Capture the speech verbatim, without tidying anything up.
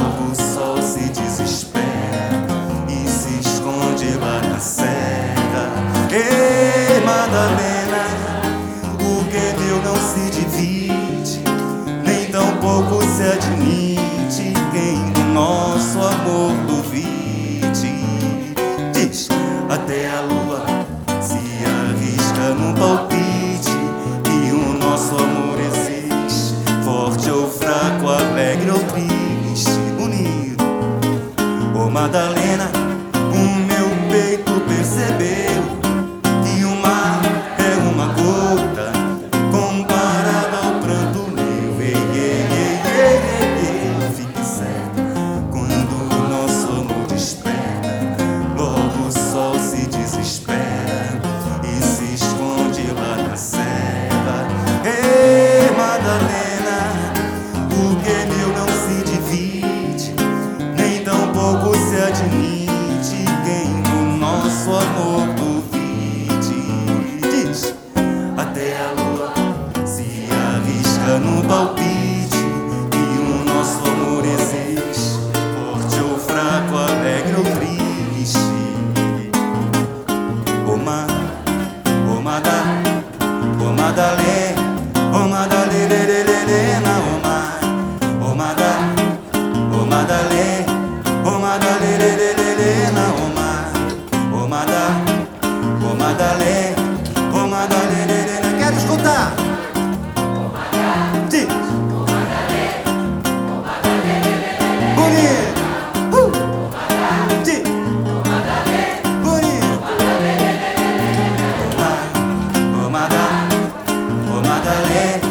Logo o sol se desespera e se esconde lá na serra. Ei, Madalena, o que é meu não se divide, nem tampouco se admite quem do nosso amor duvide. Diz, até a lua se arrisca num palpite que o nosso amor existe, forte ou fraco, alegre ou triste, unido. Ô Madalena, o meu peito percebeu que o mar é uma gota comparado ao pranto meu. Ei, ei, ei, ei, ei, ei. Fique certa, quando o nosso amor desperta, logo o sol se desespera e se esconde lá na serra. Ei, Madalena, o que é meu não se divide, nem tampouco se admite quem do nosso amor duvide. Diz, até a lua se arrisca no palpite que o nosso amor existe, forte ou fraco, alegre ou triste. Ô Ma, ô Madá, ô Madalena, ô Madalena, ô Ma, ô Madá, ô Madalena, ô Madalena, ô Ma, ô Madá, ô Madalena, ô Madalena. Quero escutar. Diz. Bonito. Uh. Diz. Bonito. Ô Ma, ô Madá, ô Madalena.